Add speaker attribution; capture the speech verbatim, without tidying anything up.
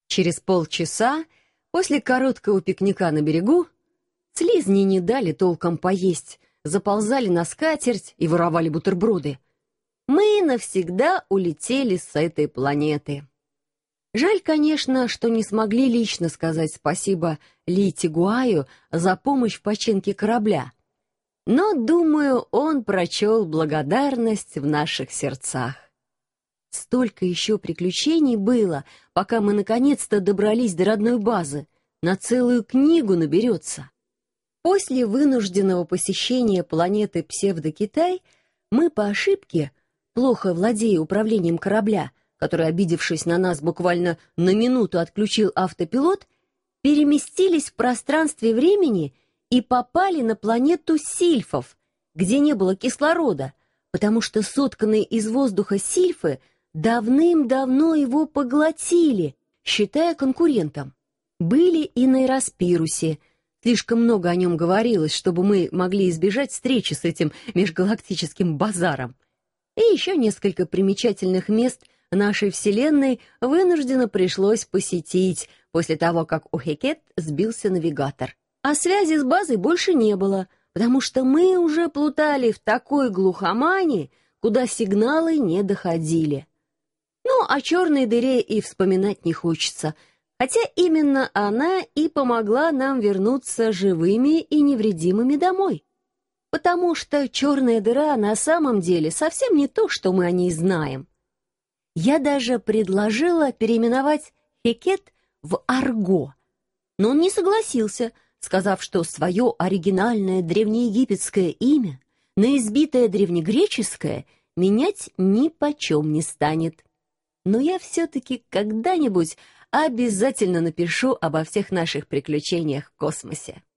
Speaker 1: Через полчаса, после короткого пикника на берегу, слизни не дали толком поесть, заползали на скатерть и воровали бутерброды. Мы навсегда улетели с этой планеты. Жаль, конечно, что не смогли лично сказать спасибо Ли Тигуаю за помощь в починке корабля. Но, думаю, он прочел благодарность в наших сердцах. Столько еще приключений было, пока мы наконец-то добрались до родной базы. На целую книгу наберется. После вынужденного посещения планеты Псевдокитай мы по ошибке, плохо владея управлением корабля, который, обидевшись на нас, буквально на минуту отключил автопилот, переместились в пространстве времени и попали на планету сильфов, где не было кислорода, потому что сотканные из воздуха сильфы давным-давно его поглотили, считая конкурентом. Были и на Эраспирусе. Слишком много о нем говорилось, чтобы мы могли избежать встречи с этим межгалактическим базаром. И еще несколько примечательных мест нашей Вселенной вынужденно пришлось посетить после того, как у Хекет сбился навигатор. А связи с базой больше не было, потому что мы уже плутали в такой глухомане, куда сигналы не доходили. Ну, о черной дыре и вспоминать не хочется, хотя именно она и помогла нам вернуться живыми и невредимыми домой. Потому что черная дыра на самом деле совсем не то, что мы о ней знаем. Я даже предложила переименовать Хекет в Арго, но он не согласился, сказав, что свое оригинальное древнеегипетское имя на избитое древнегреческое менять ни почем не станет. Но я все-таки когда-нибудь обязательно напишу обо всех наших приключениях в космосе.